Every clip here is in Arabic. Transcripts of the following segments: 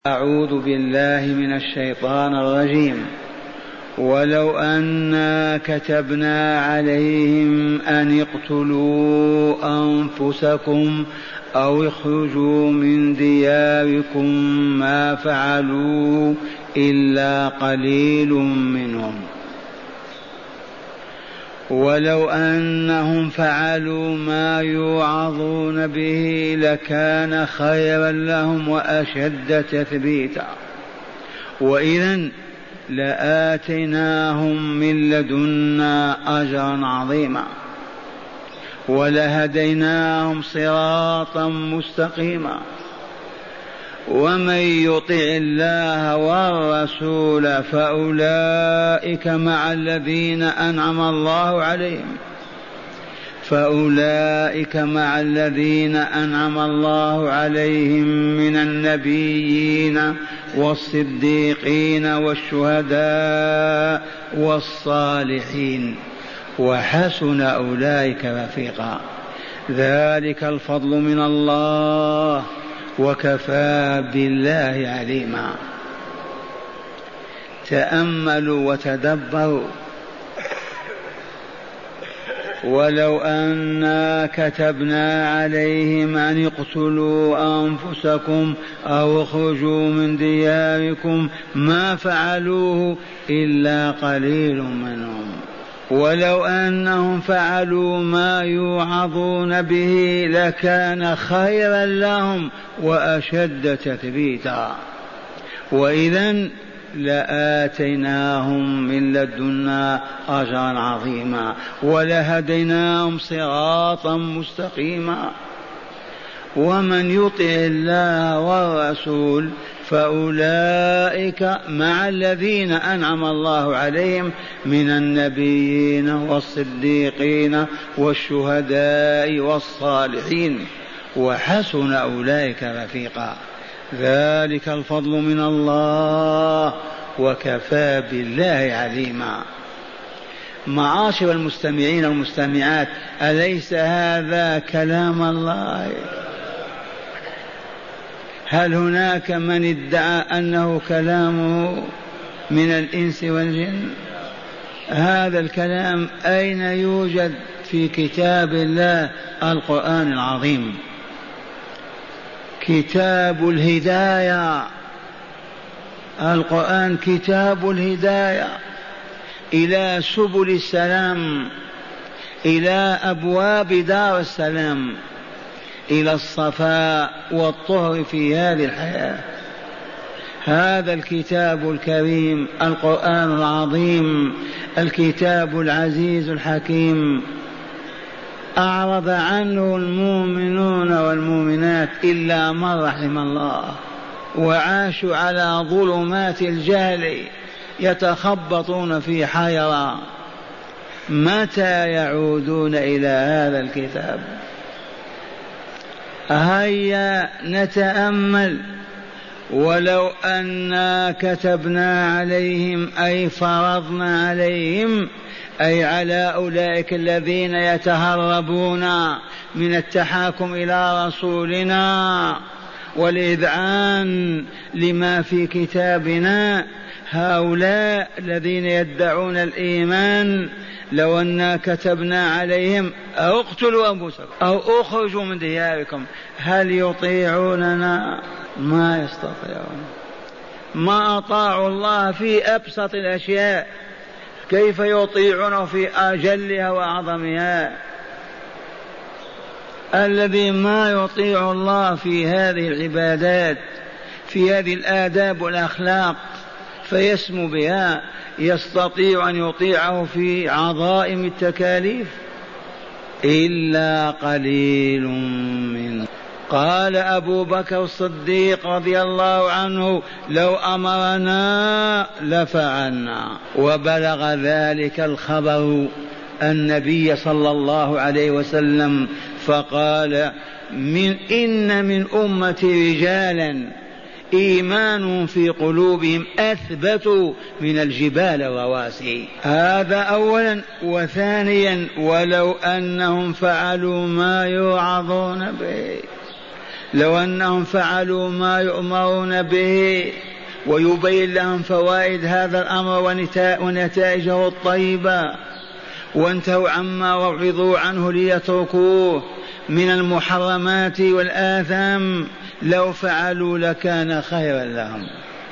أعوذ بالله من الشيطان الرجيم. ولو أنا كتبنا عليهم أن اقتلوا أنفسكم أو اخرجوا من دياركم ما فعلوا إلا قليل منهم. ولو أنهم فعلوا ما يوعظون به لكان خيرا لهم وأشد تثبيتا، وإذا لآتيناهم من لدنا أجرا عظيما ولهديناهم صراطا مستقيما. ومن يطع الله والرسول فأولئك مع الذين أنعم الله عليهم من النبيين والصديقين والشهداء والصالحين وحسن أولئك رفيقا. ذلك الفضل من الله وكفى بالله عليما. تأملوا وتدبروا. ولو أنا كتبنا عليهم أن اقتلوا أنفسكم أو اخرجوا من دياركم ما فعلوه إلا قليل منهم. ولو أنهم فعلوا ما يوعظون به لكان خيرا لهم وأشد تثبيتا، وإذا لآتيناهم من لدنا أجرا عظيما ولهديناهم صراطا مستقيما. ومن يطع الله والرسول فأولئك مع الذين أنعم الله عليهم من النبيين والصديقين والشهداء والصالحين وحسن أولئك رفيقا. ذلك الفضل من الله وكفى بالله عليما. معاشر المستمعين والمستمعات، أليس هذا كلام الله؟ هل هناك من ادعى أنه كلامه من الإنس والجن؟ هذا الكلام أين يوجد؟ في كتاب الله القرآن العظيم، كتاب الهداية. القرآن كتاب الهداية إلى سبل السلام، إلى أبواب دار السلام، إلى الصفاء والطهر في هذه الحياة. هذا الكتاب الكريم القرآن العظيم، الكتاب العزيز الحكيم، أعرض عنه المؤمنون والمؤمنات إلا من رحم الله، وعاشوا على ظلمات الجهل يتخبطون في حيرة. متى يعودون إلى هذا الكتاب؟ هيا نتأمل. ولو أنا كتبنا عليهم أي فرضنا عليهم، أي على أولئك الذين يتهربون من التحاكم إلى رسولنا والإذعان لما في كتابنا، هؤلاء الذين يدعون الإيمان، لو أنا كتبنا عليهم أو اقتلوا أنفسكم أو اخرجوا من دياركم، هل يطيعوننا؟ ما يستطيعون. ما أطاعوا الله في أبسط الأشياء، كيف يطيعونه في أجلها وأعظمها؟ الذي ما يطيع الله في هذه العبادات، في هذه الآداب والأخلاق فيسمو بها، يستطيع أن يطيعه في عظائم التكاليف إلا قليل منه. قال أبو بكر الصديق رضي الله عنه: لو أمرنا لفعلنا. وبلغ ذلك الخبر النبي صلى الله عليه وسلم فقال: إن من أمتي رجالا إيمان في قلوبهم أثبت من الجبال الرواسي. هذا أولا. وثانيا: ولو أنهم فعلوا ما يوعظون به لو أنهم فعلوا ما يؤمرون به ويبين لهم فوائد هذا الأمر ونتائجه الطيبة، وانتهوا عما وعظوا عنه ليتركوه من المحرمات والآثام، لو فعلوا لكان خيرا لهم.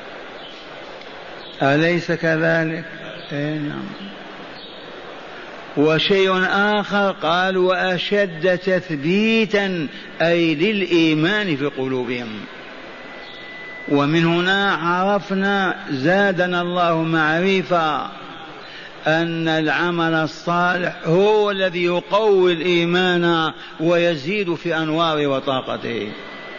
أليس كذلك؟ نعم. وشيء آخر قال وأشد تثبيتا أي للإيمان في قلوبهم. ومن هنا عرفنا زادنا الله معرفة أن العمل الصالح هو الذي يقوي الإيمان ويزيد في أنوار وطاقته.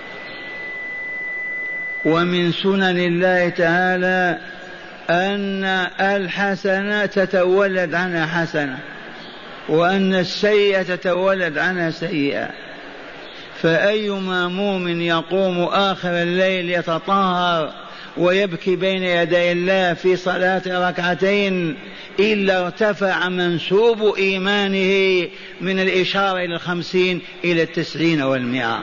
ومن سنن الله تعالى أن الحسنة تتولد عنها حسنة، وأن السيئة تتولد عنها سيئة. فأيما مؤمن يقوم آخر الليل يتطهر ويبكي بين يدي الله في صلاة ركعتين إلا ارتفع منسوب إيمانه من الإشارة إلى 50 إلى 90 و100.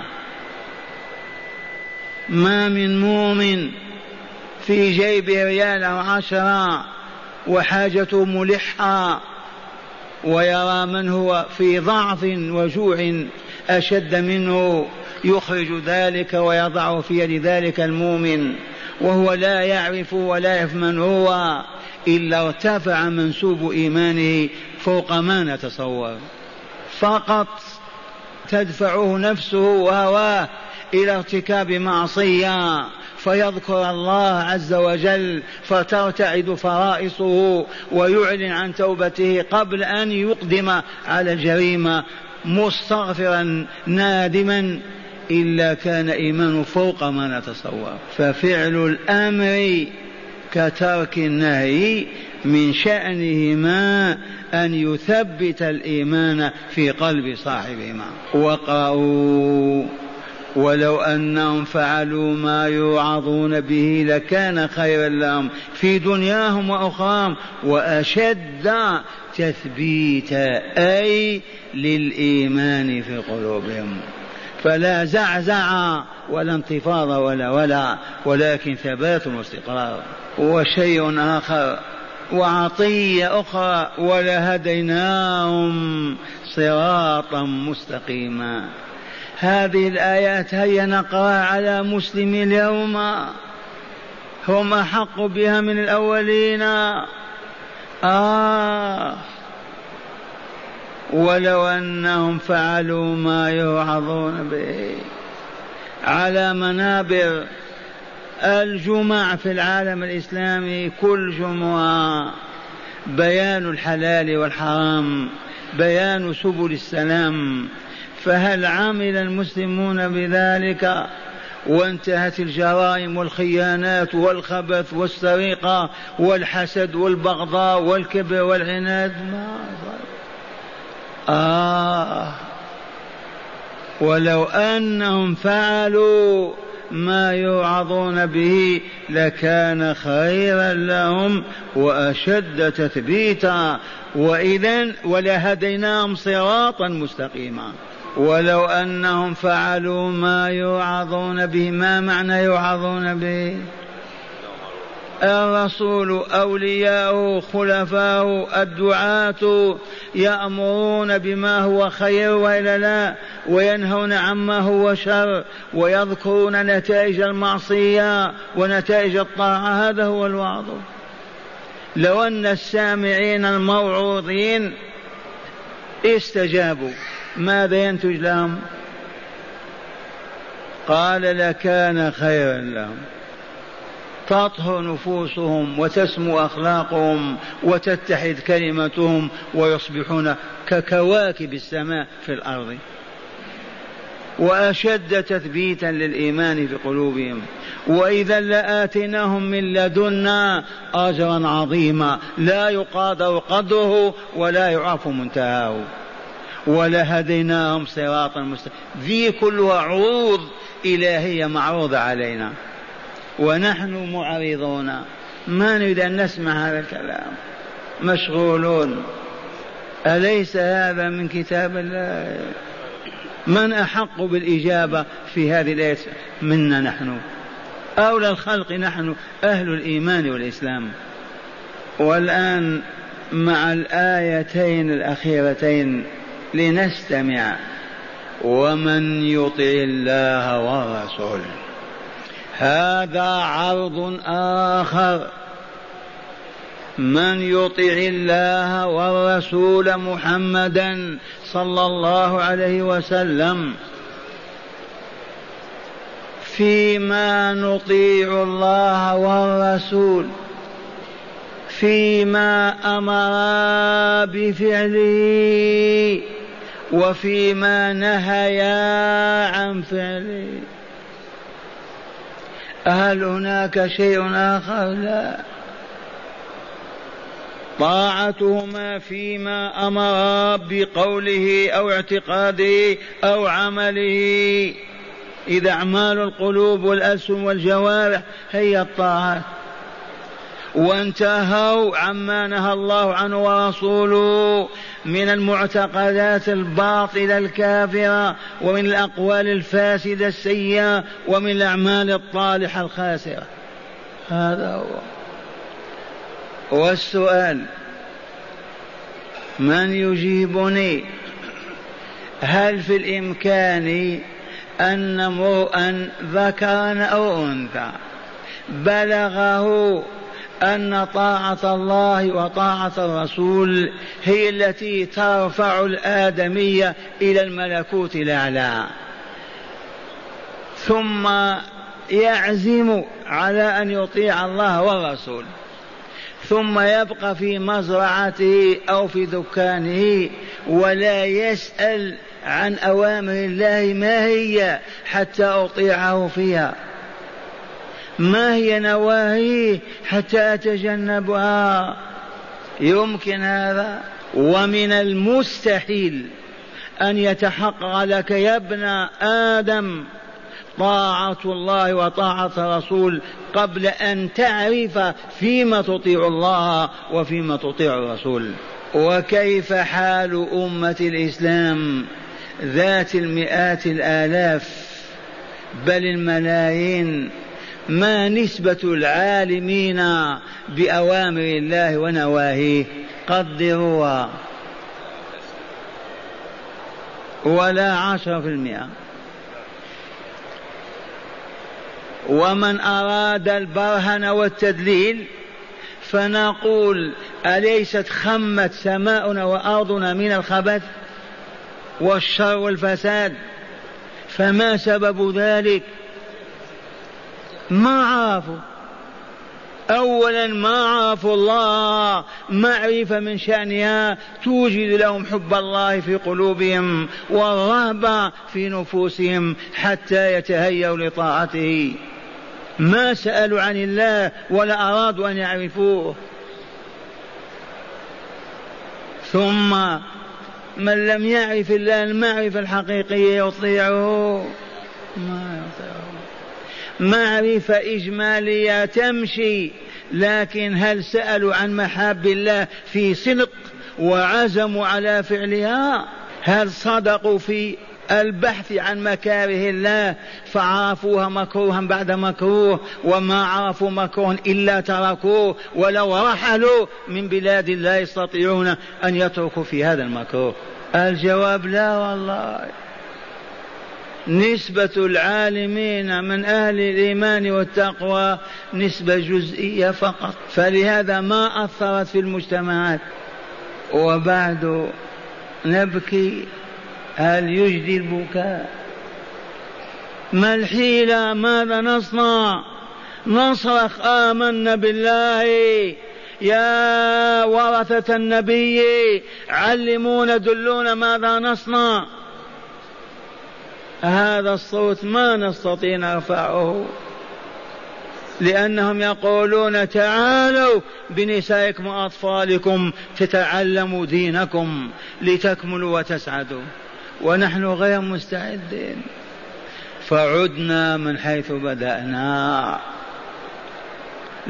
ما من مؤمن في جيبه ريال أو 10 وحاجته ملحة ويرى من هو في ضعف وجوع أشد منه يخرج ذلك ويضعه في يد ذلك المؤمن وهو لا يعرف ولا يعرف من هو، إلا ارتفع منسوب إيمانه فوق ما نتصور. فقط تدفعه نفسه وهواه إلى ارتكاب معصية فيذكر الله عز وجل فترتعد فرائصه ويعلن عن توبته قبل أن يقدم على الجريمة مستغفرا نادما، إلا كان إيمانه فوق ما نتصور. ففعل الأمر كترك النهي من شأنهما أن يثبت الإيمان في قلب صاحبهما. وقالوا ولو أنهم فعلوا ما يوعظون به لكان خيرا لهم في دنياهم وأخراهم وأشد تثبيتا أي للإيمان في قلوبهم. فلا زعزع ولا انتفاض ولكن ثبات واستقرار. وشيء آخر وعطية أخرى ولهديناهم صراطا مستقيما. هذه الآيات هيا نقرأ على مسلم اليوم، هم أحق بها من الأولين. ولو أنهم فعلوا ما يوعظون به. على منابر الجمع في العالم الإسلامي كل جمعة بيان الحلال والحرام، بيان سبل السلام. فهل عمل المسلمون بذلك وانتهت الجرائم والخيانات والخبث والسرقة والحسد والبغضاء والكبر والعناد؟ ولو أنهم فعلوا ما يوعظون به لكان خيرا لهم وأشد تثبيتا وإذن ولهديناهم صراطا مستقيما. ولو أنهم فعلوا ما يوعظون به. ما معنى يوعظون به؟ الرسول أولياءه خلفاءه الدعاة يأمرون بما هو خير وإلا لا، وينهون عما هو شر، ويذكرون نتائج المعصية ونتائج الطاعة. هذا هو الوعظ. لو أن السامعين الموعوظين استجابوا ماذا ينتج لهم؟ قال لكان خيرا لهم، تطهر نفوسهم وتسمو أخلاقهم وتتحد كلمتهم ويصبحون ككواكب السماء في الأرض. وأشد تثبيتا للإيمان في قلوبهم. وإذا لآتيناهم من لدنا أجرا عظيما لا يقادر قدره ولا يعرف منتهاه ولهديناهم صراطا مستقيما. ذي كلها عروض إلهية معروضة علينا ونحن معرضون، ما نريد أن نسمع هذا الكلام، مشغولون. أليس هذا من كتاب الله؟ من أحق بالإجابة في هذه الآية منا نحن؟ أولى الخلق نحن أهل الإيمان والإسلام. والآن مع الآيتين الأخيرتين لنستمع: ومن يطع الله والرسول. هذا عرض آخر. من يطع الله والرسول محمدا صلى الله عليه وسلم. فيما نطيع الله والرسول؟ فيما أمر بفعله وفيما نهيا عن فعله. هل هناك شيء آخر؟ لا. طاعتهما فيما أمر بقوله أو اعتقاده أو عمله، إذا أعمال القلوب والألسن والجوارح هي الطاعات، وانتهوا عما نهى الله عنه ورسوله من المعتقدات الباطلة الكافرة ومن الأقوال الفاسدة السيئة ومن الأعمال الطالحة الخاسرة. هذا هو. والسؤال: من يجيبني؟ هل في الإمكان أن امرؤا ذكرا أو أنثى بلغه أن طاعة الله وطاعة الرسول هي التي ترفع الآدمية إلى الملكوت الأعلى، ثم يعزم على أن يطيع الله والرسول، ثم يبقى في مزرعته أو في دكانه ولا يسأل عن أوامر الله ما هي حتى أطيعه فيها، ما هي نواهيه حتى أتجنبها؟ يمكن هذا؟ ومن المستحيل أن يتحقق لك يا ابن آدم طاعة الله وطاعة الرسول قبل أن تعرف فيما تطيع الله وفيما تطيع الرسول. وكيف حال أمة الإسلام ذات المئات الآلاف بل الملايين؟ ما نسبة العالمين بأوامر الله ونواهيه؟ قدروها. ولا 10%. ومن أراد البرهن والتدليل فنقول: أليست خمت سماؤنا وأرضنا من الخبث والشر والفساد؟ فما سبب ذلك؟ ما عرفوا. أولا ما عرفوا الله معرفة من شأنها توجد لهم حب الله في قلوبهم والرهبة في نفوسهم حتى يتهيأوا لطاعته. ما سألوا عن الله ولا أرادوا أن يعرفوه. ثم من لم يعرف الله المعرفة الحقيقية يطيعه؟ ما يطيعه. معرفة إجمالية تمشي، لكن هل سألوا عن محاب الله في صدق وعزموا على فعلها؟ هل صدقوا في البحث عن مكاره الله فعرفوها مكروها بعد مكروه، وما عرفوا مكروه إلا تركوه، ولو رحلوا من بلاد الله يستطيعون أن يتركوا في هذا المكروه؟ الجواب لا والله. نسبة العالمين من أهل الإيمان والتقوى نسبة جزئية فقط، فلهذا ما أثرت في المجتمعات. وبعد نبكي، هل يجدي البكاء؟ ما الحيلة؟ ماذا نصنع؟ نصرخ: آمنا بالله يا ورثة النبي علمونا دلونا ماذا نصنع. هذا الصوت ما نستطيع نرفعه، لأنهم يقولون: تعالوا بنسائكم وأطفالكم تتعلموا دينكم لتكملوا وتسعدوا، ونحن غير مستعدين. فعدنا من حيث بدأنا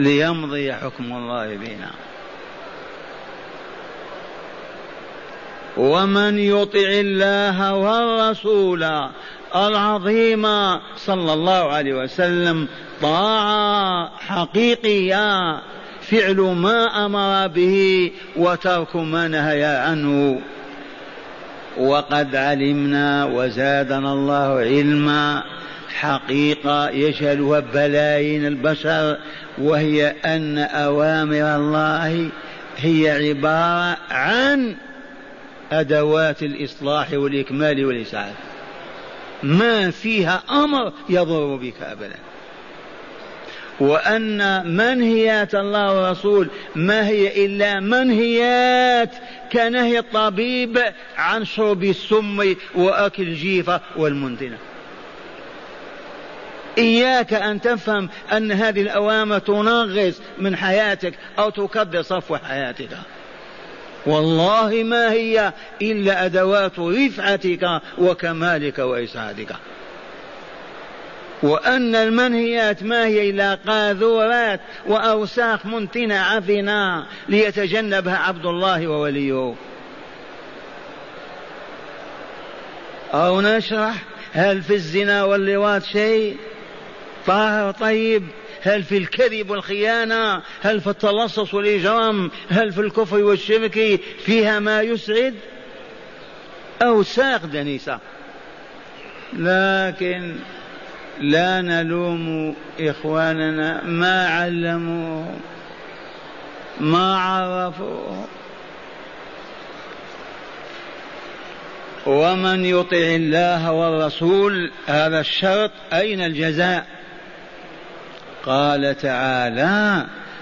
ليمضي حكم الله بنا. ومن يطع الله والرسول العظيم صلى الله عليه وسلم طاعة حقيقية، فعل ما أمر به وترك ما نهى عنه. وقد علمنا وزادنا الله علما حقيقة يشهدها بلايين البشر، وهي أن أوامر الله هي عبارة عن أدوات الإصلاح والإكمال والإسعاد، ما فيها أمر يضر بك أبدا. وأن منهيات الله ورسول ما هي إلا منهيات كنهي الطبيب عن شرب السم وأكل الجيفة والمنتنة. إياك أن تفهم أن هذه الأوامر تنغص من حياتك أو تكدر صفو حياتك، والله ما هي إلا أدوات رفعتك وكمالك وإسعادك. وأن المنهيات ما هي إلا قاذورات وأوساخ منتنة عفنة ليتجنبها عبد الله ووليه. أو نشرح: هل في الزنا واللواط شيء طاهر طيب؟ هل في الكذب والخيانة؟ هل في التلصص والإجرام؟ هل في الكفر والشرك فيها ما يسعد؟ أوساخ دنيسة. لكن لا نلوم إخواننا، ما علموا ما عرفوا. ومن يطع الله والرسول، هذا الشرط، أين الجزاء؟ قال تعالى: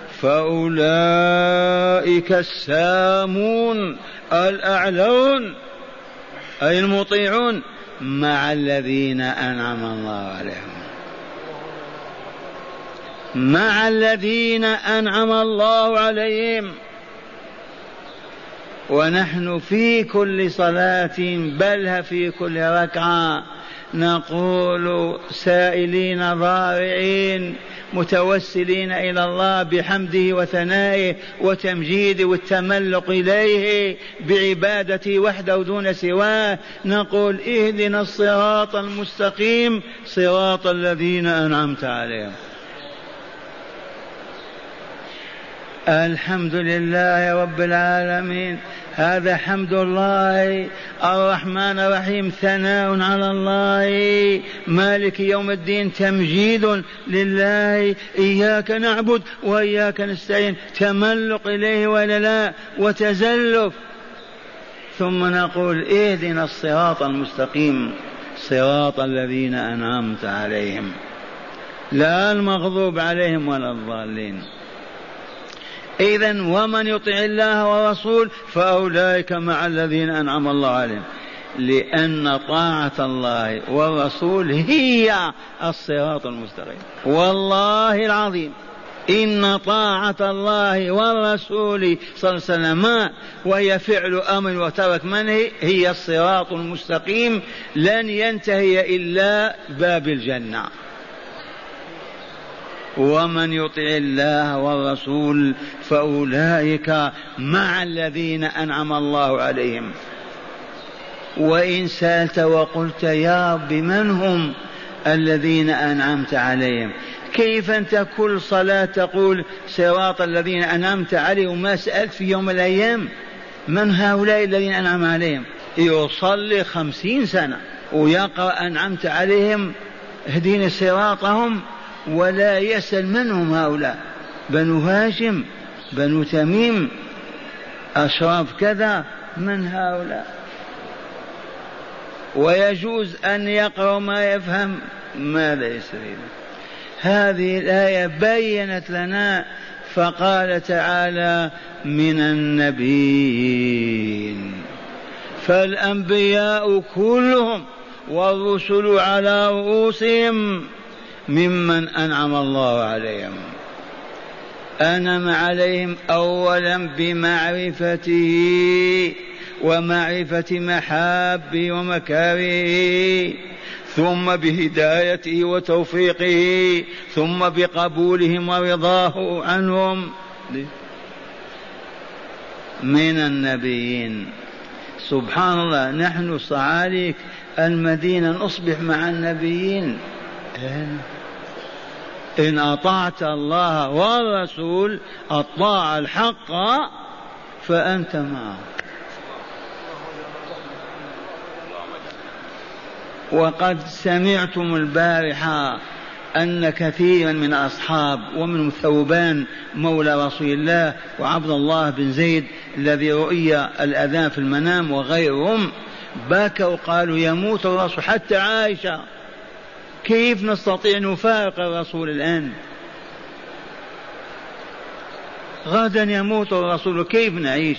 فأولئك السامون الأعلون، أي المطيعون، مع الذين أنعم الله عليهم، مع الذين أنعم الله عليهم. ونحن في كل صلاة بل في كل ركعة نقول سائلين ضارعين متوسلين إلى الله بحمده وثنائه وتمجيده والتملق إليه بعبادته وحده دون سواه، نقول: اهدنا الصراط المستقيم صراط الذين أنعمت عليهم. الحمد لله رب العالمين، هذا حمد الله. الرحمن الرحيم ثناء على الله. مالك يوم الدين تمجيد لله. إياك نعبد وإياك نستعين، تملق إليه ولا لا وتزلف. ثم نقول: اهدنا الصراط المستقيم صراط الذين أنعمت عليهم، لا المغضوب عليهم ولا الضالين. إذن ومن يطع الله ورسول فأولئك مع الذين أنعم الله عليهم، لأن طاعة الله والرسول هي الصراط المستقيم. والله العظيم إن طاعة الله والرسول صلى الله عليه وسلم وهي فعل أمر وترك منهي هي الصراط المستقيم، لن ينتهي إلا باب الجنة. ومن يطع الله والرسول فأولئك مع الذين أنعم الله عليهم. وإن سألت وقلت: يا رب من هم الذين أنعمت عليهم؟ كيف أنت كل صلاة تقول صراط الذين أنعمت عليهم، ما سألت في يوم من الأيام من هؤلاء الذين أنعم عليهم؟ يصلي 50 سنة ويقرأ أنعمت عليهم اهدنا صراطهم، ولا يسأل من هم هؤلاء، بنو هاشم، بنو تميم، أشراف كذا، من هؤلاء؟ ويجوز أن يقرأ ما يفهم، ماذا يستفيد؟ هذه الآية بينت لنا، فقال تعالى: من النبيين، فالأنبياء كلهم والرسل على رؤوسهم ممن أنعم الله عليهم. أنعم عليهم أولا بمعرفته ومعرفة محابه ومكاره، ثم بهدايته وتوفيقه، ثم بقبولهم ورضاه عنهم. من النبيين سبحان الله، نحن صعاليك المدينة نصبح مع النبيين. إن أطعت الله والرسول الطاعة الحق فأنت معه. وقد سمعتم البارحة أن كثيرا من أصحاب ومن ثوبان مولى رسول الله وعبد الله بن زيد الذي رؤي الأذان في المنام وغيرهم بكوا قالوا يموت الرسول. حتى عائشة كيف نستطيع نفارق الرسول الآن؟ غدا يموت الرسول كيف نعيش؟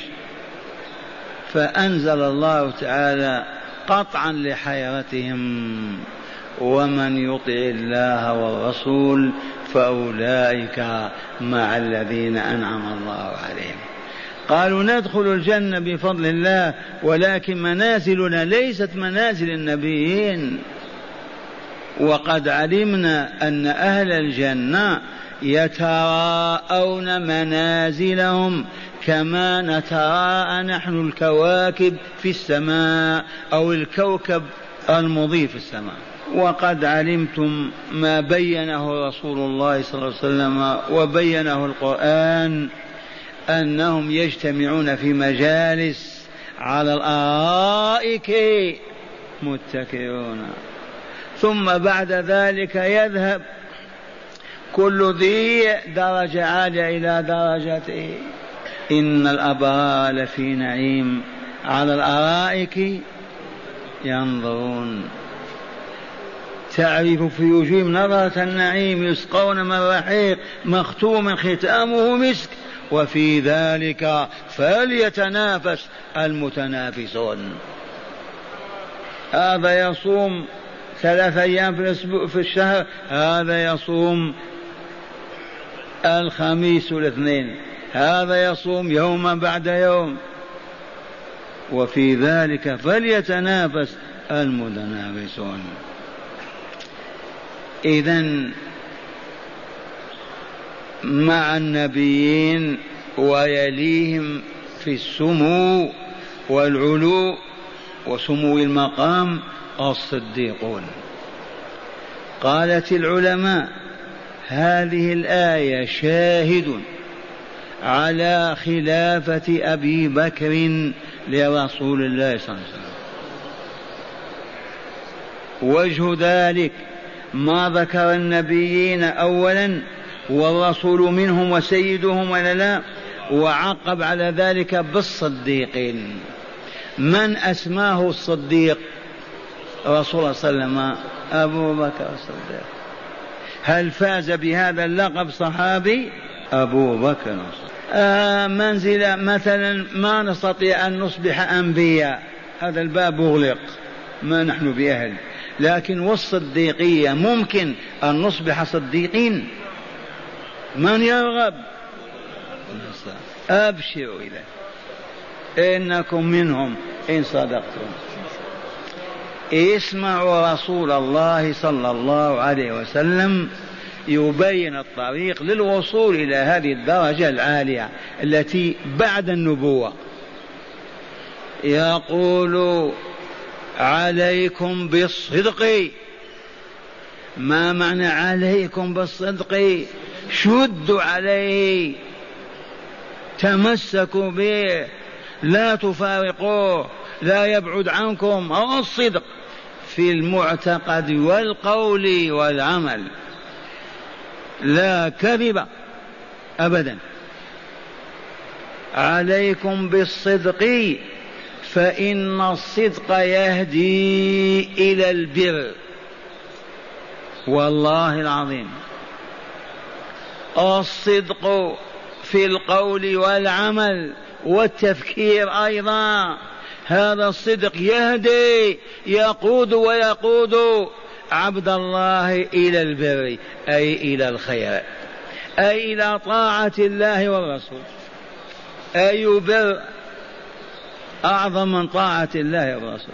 فأنزل الله تعالى قطعا لحيرتهم ومن يطع الله والرسول فأولئك مع الذين أنعم الله عليهم. قالوا ندخل الجنة بفضل الله ولكن منازلنا ليست منازل النبيين. وقد علمنا أن أهل الجنة يتراءون منازلهم كما نتراءى نحن الكواكب في السماء أو الكوكب المضيء في السماء. وقد علمتم ما بينه رسول الله صلى الله عليه وسلم وبينه القرآن أنهم يجتمعون في مجالس على الأرائك متكئون، ثم بعد ذلك يذهب كل ذي درجة عالية إلى درجته. إن الأبرار لفي نعيم على الأرائك ينظرون تعرف في وجوههم نظرة النعيم يسقون من رحيق مختوم ختامه مسك وفي ذلك فليتنافس المتنافسون. هذا يصوم 3 أيام في الشهر، هذا يصوم الخميس والاثنين، هذا يصوم يوما بعد يوم، وفي ذلك فليتنافس المتنافسون. إذن مع النبيين ويليهم في السمو والعلو وسمو المقام الصديقون. قالت العلماء هذه الآية شاهد على خلافة أبي بكر لرسول الله صلى الله عليه وسلم. وجه ذلك ما ذكر النبيين أولا والرسول منهم وسيدهم ولا لا، وعقب على ذلك بالصديقين. من أسماه الصديق؟ رسول الله صلى الله عليه وسلم أبو بكر الصديق. هل فاز بهذا اللقب صحابي؟ أبو بكر. منزلة مثلا ما نستطيع أن نصبح أنبياء، هذا الباب مغلق ما نحن بأهل، لكن والصديقية ممكن أن نصبح صديقين. من يرغب؟ أبشروا إليه إنكم منهم إن صدقتم. اسمعوا رسول الله صلى الله عليه وسلم يبين الطريق للوصول إلى هذه الدرجة العالية التي بعد النبوة. يقول عليكم بالصدق. ما معنى عليكم بالصدق؟ شدوا عليه، تمسكوا به، لا تفارقوه، لا يبعد عنكم. الصدق في المعتقد والقول والعمل، لا كذب أبدا. عليكم بالصدق فإن الصدق يهدي إلى البر. والله العظيم الصدق في القول والعمل والتفكير أيضا، هذا الصدق يهدي يقود ويقود عبد الله إلى البر، أي إلى الخير، أي إلى طاعة الله والرسول. أي بر أعظم من طاعة الله والرسول؟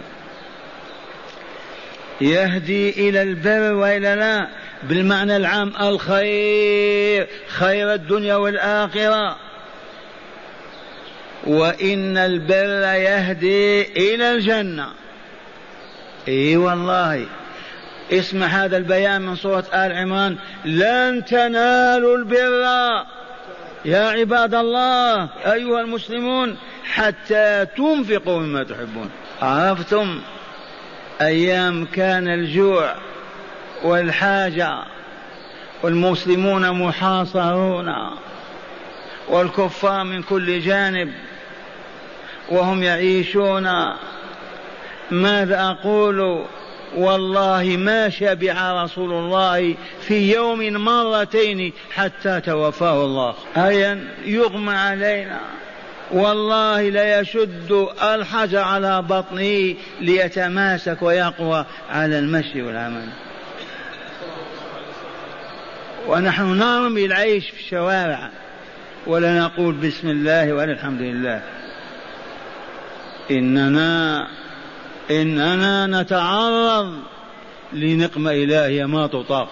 يهدي إلى البر وإلى لا بالمعنى العام الخير، خير الدنيا والآخرة. وإن البر يهدي إلى الجنة. إي والله، اسمع هذا البيان من سورة آل عمران: لن تنالوا البر يا عباد الله أيها المسلمون حتى تنفقوا مما تحبون. عرفتم أيام كان الجوع والحاجة والمسلمون محاصرون والكفار من كل جانب وهم يعيشون، ماذا أقول؟ والله ما شبع رسول الله في يوم مرتين حتى توفاه الله. هيا يغمى علينا والله لا يشد الحجر على بطنه ليتماسك ويقوى على المشي والعمل، ونحن نرمي العيش في الشوارع ولا نقول بسم الله ولا الحمد لله. إننا نتعرض لنقمة إلهية ما تطاق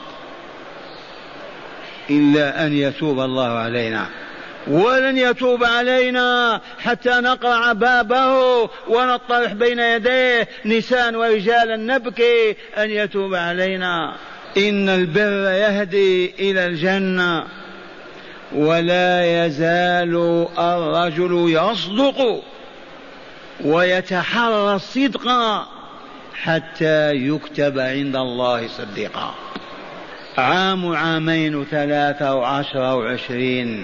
إلا أن يتوب الله علينا، ولن يتوب علينا حتى نقرع بابه ونطرح بين يديه نساء ورجالا نبكي أن يتوب علينا. إن البر يهدي إلى الجنة، ولا يزال الرجل يصدق ويتحرى الصدق حتى يكتب عند الله صديقا. عام 2 3 و10 و20،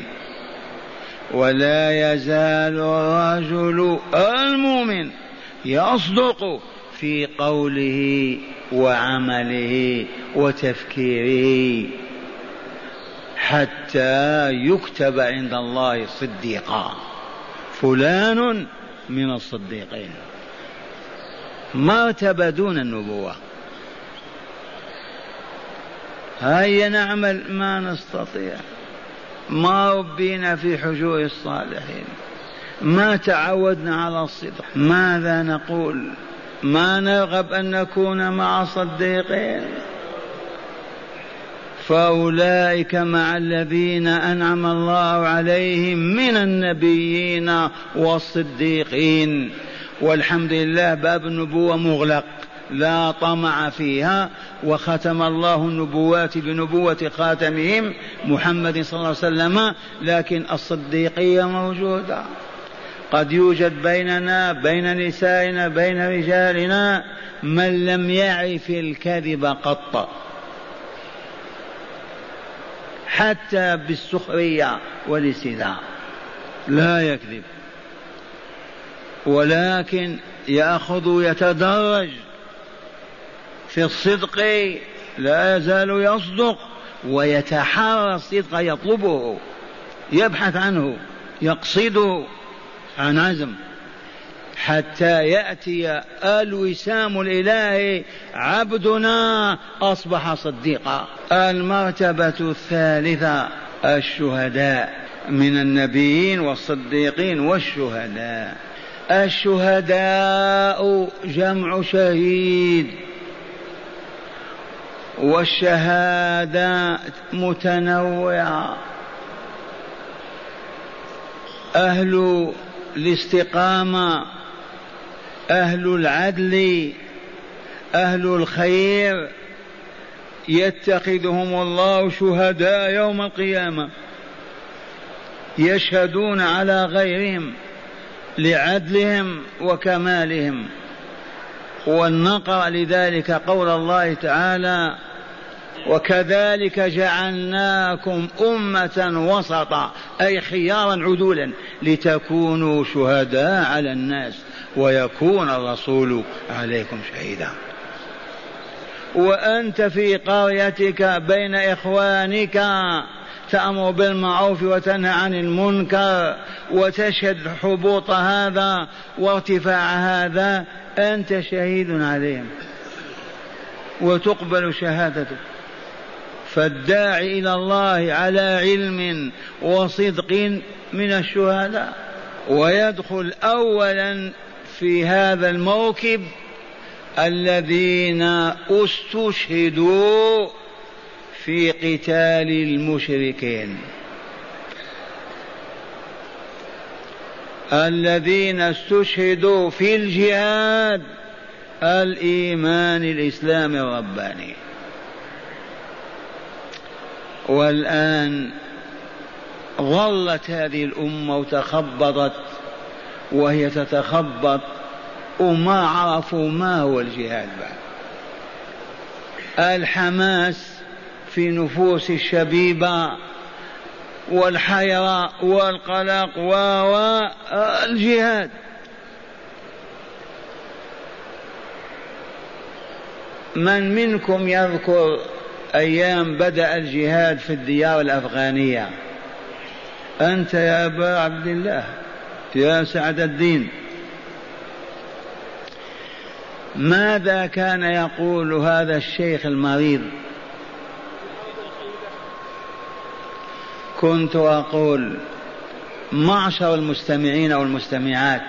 ولا يزال الرجل المؤمن يصدق في قوله وعمله وتفكيره حتى يكتب عند الله صديقا. فلان من الصديقين، مرتبة دون النبوة. هيا نعمل ما نستطيع، ما ربينا في حجور الصالحين، ما تعودنا على الصدق. ماذا نقول؟ ما نرغب أن نكون مع الصديقين؟ فأولئك مع الذين أنعم الله عليهم من النبيين والصديقين. والحمد لله باب النبوة مغلق لا طمع فيها، وختم الله النبوات بنبوة خاتمهم محمد صلى الله عليه وسلم، لكن الصديقية موجودة. قد يوجد بيننا بين نسائنا بين رجالنا من لم يعرف الكذب قط، حتى بالسخرية والاستهزاء لا يكذب، ولكن يأخذ يتدرج في الصدق، لا يزال يصدق ويتحرى الصدق، يطلبه يبحث عنه يقصده عن عزم، حتى يأتي الوسام الإلهي عبدنا أصبح صديقا. المرتبة الثالثة الشهداء من النبيين والصديقين والشهداء. الشهداء جمع شهيد، والشهادة متنوعة. أهل الاستقامة، أهل العدل، أهل الخير يتخذهم الله شهداء يوم القيامة، يشهدون على غيرهم لعدلهم وكمالهم. ولنقرأ لذلك قول الله تعالى: وكذلك جعلناكم أمة وسطا، أي خيارا عدولا، لتكونوا شهداء على الناس ويكون الرسول عليكم شهيدا. وأنت في قريتك بين إخوانك تأمر بالمعروف وتنهى عن المنكر وتشهد حبوط هذا وارتفاع هذا، أنت شهيد عليهم وتقبل شهادتك. فالداعي إلى الله على علم وصدق من الشهداء، ويدخل أولا في هذا الموكب الذين استشهدوا في قتال المشركين. الذين استشهدوا في الجهاد الإيمان الإسلامي الرباني. والآن ظلت هذه الأمة وتخبطت وهي تتخبط وما عرفوا ما هو الجهاد بعد. الحماس في نفوس الشبيبة والحيرة والقلق والجهاد. من منكم يذكر أيام بدأ الجهاد في الديار الأفغانية؟ أنت يا أبا عبد الله، يا سعد الدين، ماذا كان يقول هذا الشيخ المريض؟ كنت أقول معشر المستمعين والمستمعات،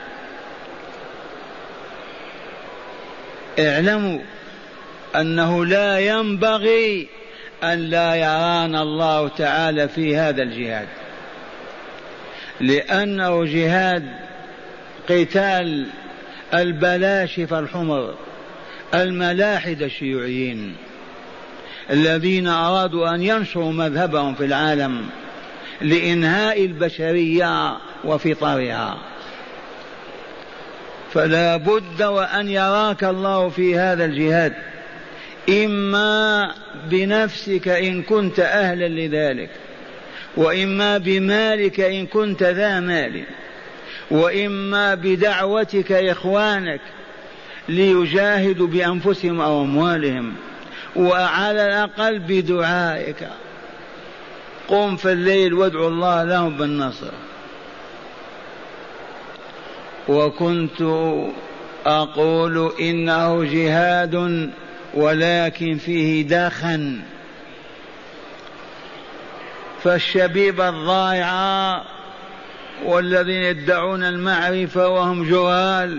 اعلموا أنه لا ينبغي أن لا يرانا الله تعالى في هذا الجهاد، لأنه جهاد قتال البلاشفة الحمر الملاحدة الشيوعيين الذين أرادوا أن ينشروا مذهبهم في العالم لإنهاء البشرية وفطرها. فلا بد وأن يراك الله في هذا الجهاد، إما بنفسك إن كنت أهلا لذلك، وإما بمالك إن كنت ذا مال، وإما بدعوتك إخوانك ليجاهدوا بأنفسهم أو أموالهم، وعلى الأقل بدعائك. قم في الليل وادعو الله لهم بالنصر. وكنت أقول إنه جهاد ولكن فيه دخن، فالشبيبة الضائعة والذين يدعون المعرفة وهم جهال،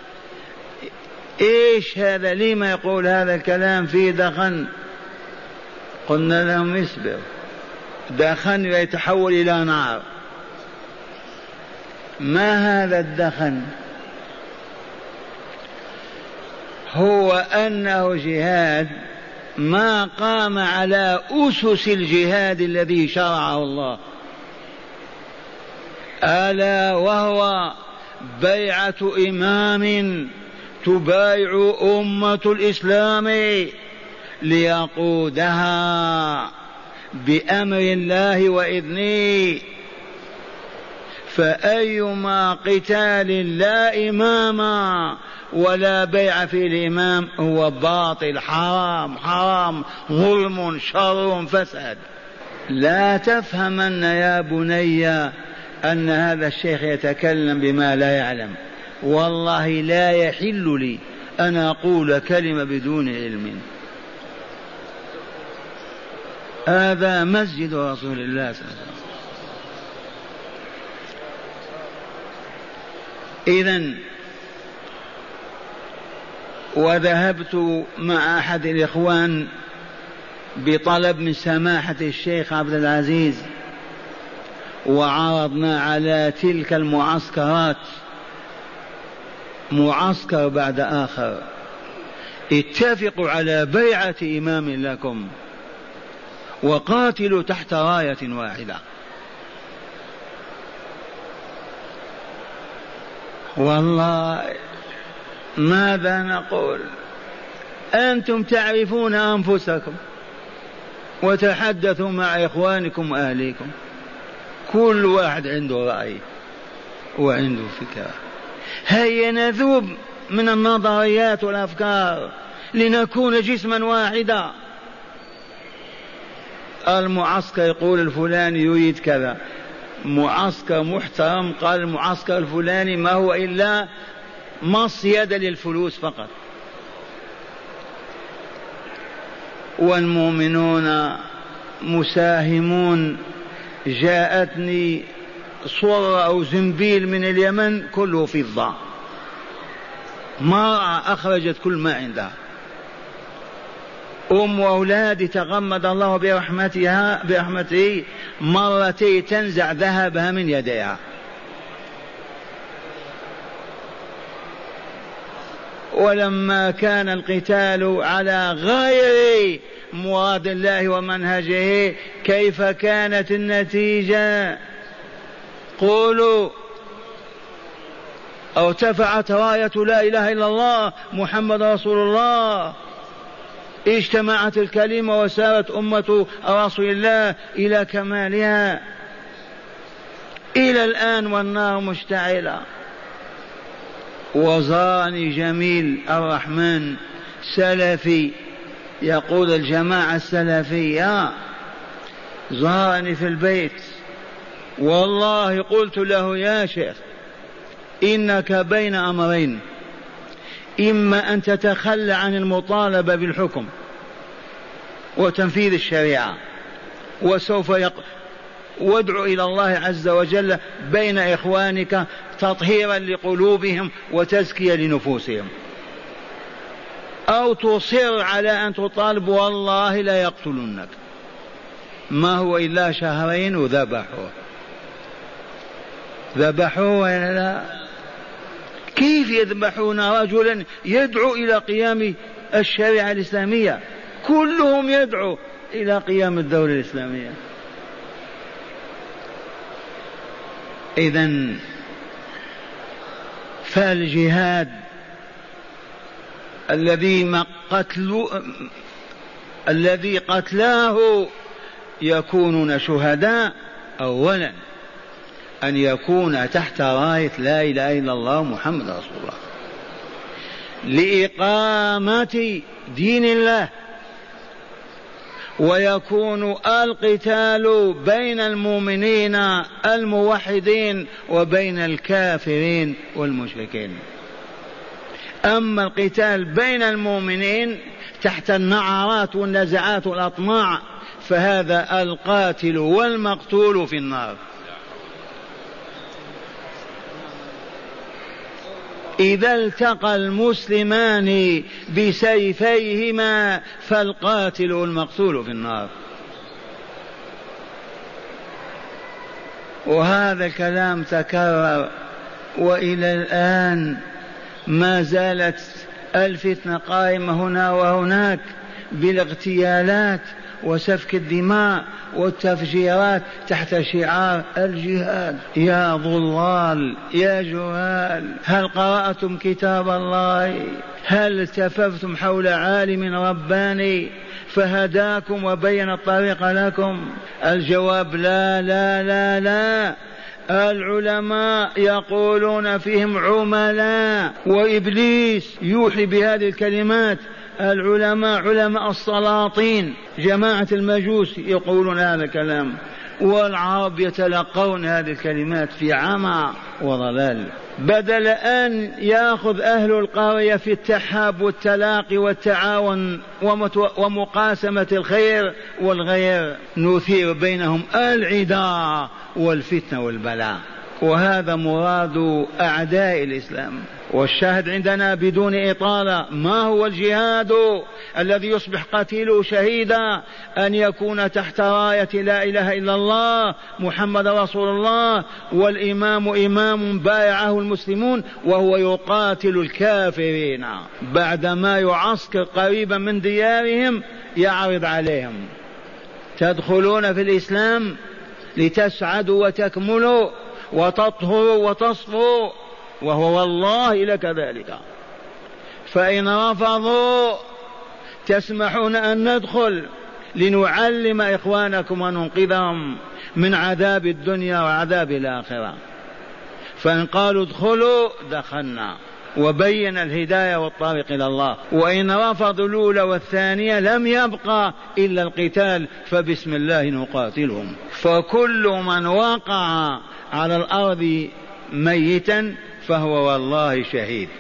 إيش هذا؟ لما يقول هذا الكلام فيه دخن؟ قلنا لهم اصبر، دخن يتحول إلى نار. ما هذا الدخن؟ هو أنه جهاد ما قام على أسس الجهاد الذي شرعه الله، ألا وهو بيعة إمام تبايع أمة الإسلام ليقودها بأمر الله وإذنه. فأيما قتال لا إمام ولا بيع في الإمام هو باطل، حرام ظلم شر فساد. لا تفهمن يا بني أن هذا الشيخ يتكلم بما لا يعلم، والله لا يحل لي أن أقول كلمة بدون علم. هذا مسجد رسول الله صلى الله عليه وسلم. إذن وذهبت مع أحد الإخوان بطلب من سماحة الشيخ عبد العزيز، وعرضنا على تلك المعسكرات معسكر بعد آخر، اتفقوا على بيعة إمام لكم وقاتلوا تحت راية واحدة. والله ماذا نقول؟ أنتم تعرفون أنفسكم وتحدثوا مع إخوانكم وأهليكم، كل واحد عنده رأي وعنده فكرة. هيا نذوب من النظريات والأفكار لنكون جسما واحدا. المعسكر يقول الفلاني يريد كذا، معسكر محترم قال المعسكر الفلاني ما هو إلا مصيدة للفلوس فقط. والمؤمنون مساهمون. جاءتني صورة أو زنبيل من اليمن كله فضة، مرأة أخرجت كل ما عندها، أم وأولادي تغمد الله برحمته مرتين تنزع ذهبها من يديها. ولما كان القتال على غير مراد الله ومنهجه كيف كانت النتيجة؟ قولوا. ارتفعت راية لا إله إلا الله محمد رسول الله، اجتمعت الكلمة وسارت أمة رسول الله إلى كمالها إلى الآن والنار مشتعلة. وزارني جميل الرحمن سلفي يقول الجماعة السلفية، زارني في البيت والله قلت له يا شيخ إنك بين أمرين، إما أن تتخلى عن المطالبة بالحكم وتنفيذ الشريعة وسوف وادع إلى الله عز وجل بين إخوانك تطهيرا لقلوبهم وتزكية لنفوسهم، أو تصر على أن تطالب والله لا يقتلونك. ما هو إلا شهرين ذبحوه ولا لا؟ كيف يذبحون رجلا يدعو إلى قيام الشريعة الإسلامية؟ كلهم يدعو إلى قيام الدولة الإسلامية. إذن فالجهاد الذي قتلاه يكونون شهداء أولا أن يكون تحت راية لا إله إلا الله محمد رسول الله لإقامة دين الله، ويكون القتال بين المؤمنين الموحدين وبين الكافرين والمشركين. أما القتال بين المؤمنين تحت النعرات والنزعات والأطماع فهذا القاتل والمقتول في النار. إذا التقى المسلمان بسيفيهما فالقاتل والمقتول في النار. وهذا الكلام تكرر وإلى الآن ما زالت الفتنة قائمة هنا وهناك بالاغتيالات وسفك الدماء والتفجيرات تحت شعار الجهاد. يا ضلال يا جهال، هل قرأتم كتاب الله؟ هل التففتم حول عالم رباني فهداكم وبين الطريق لكم؟ الجواب لا لا لا لا. العلماء يقولون فيهم عملاء، وإبليس يوحي بهذه الكلمات. العلماء علماء السلاطين جماعة المجوس يقولون هذا الكلام، والعرب يتلقون هذه الكلمات في عمى وضلال. بدل أن يأخذ أهل القرية في التحاب والتلاقي والتعاون ومقاسمة الخير والغير، نثير بينهم العداء والفتنة والبلاء، وهذا مراد أعداء الإسلام. والشاهد عندنا بدون إطالة، ما هو الجهاد الذي يصبح قتيله شهيدا؟ أن يكون تحت راية لا إله إلا الله محمد رسول الله، والإمام إمام بايعه المسلمون وهو يقاتل الكافرين، بعدما يعسكر قريبا من ديارهم يعرض عليهم: تدخلون في الإسلام لتسعدوا وتكملوا وتطهروا وتصفوا، وهو والله لك ذلك. فإن رفضوا تسمحون أن ندخل لنعلم إخوانكم وننقذهم من عذاب الدنيا وعذاب الآخرة. فإن قالوا ادخلوا دخلنا، وبين الهداية والطريق إلى الله. وإن رفضوا الأولى والثانية لم يبقى إلا القتال، فبسم الله نقاتلهم. فكل من وقع على الأرض ميتا فهو والله شهيد،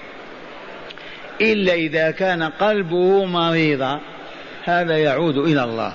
إلا إذا كان قلبه مريضا، هذا يعود إلى الله،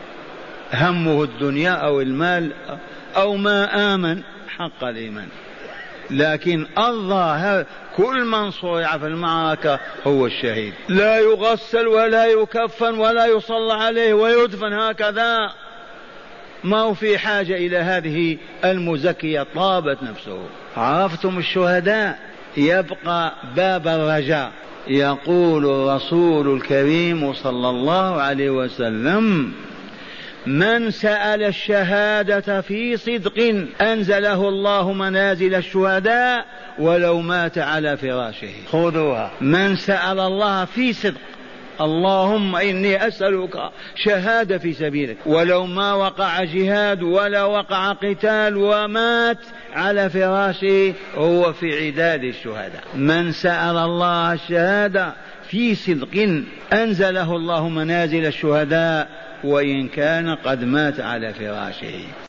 همه الدنيا أو المال أو ما آمن حق الإيمان. لكن الظاهر كل من صرع في المعركة هو الشهيد، لا يغسل ولا يكفن ولا يصلى عليه ويدفن هكذا، ما هو في حاجة إلى هذه المزكية، طابت نفسه. عرفتم الشهداء يبقى باب الرجاء. يقول الرسول الكريم صلى الله عليه وسلم: من سأل الشهادة في صدق أنزله الله منازل الشهداء ولو مات على فراشه. خذوها، من سأل الله في صدق: اللهم إني أسألك شهادة في سبيلك، ولو ما وقع جهاد ولا وقع قتال ومات على فراشه هو في عداد الشهداء. من سأل الله الشهادة في صدق أنزله الله منازل الشهداء وإن كان قد مات على فراشه.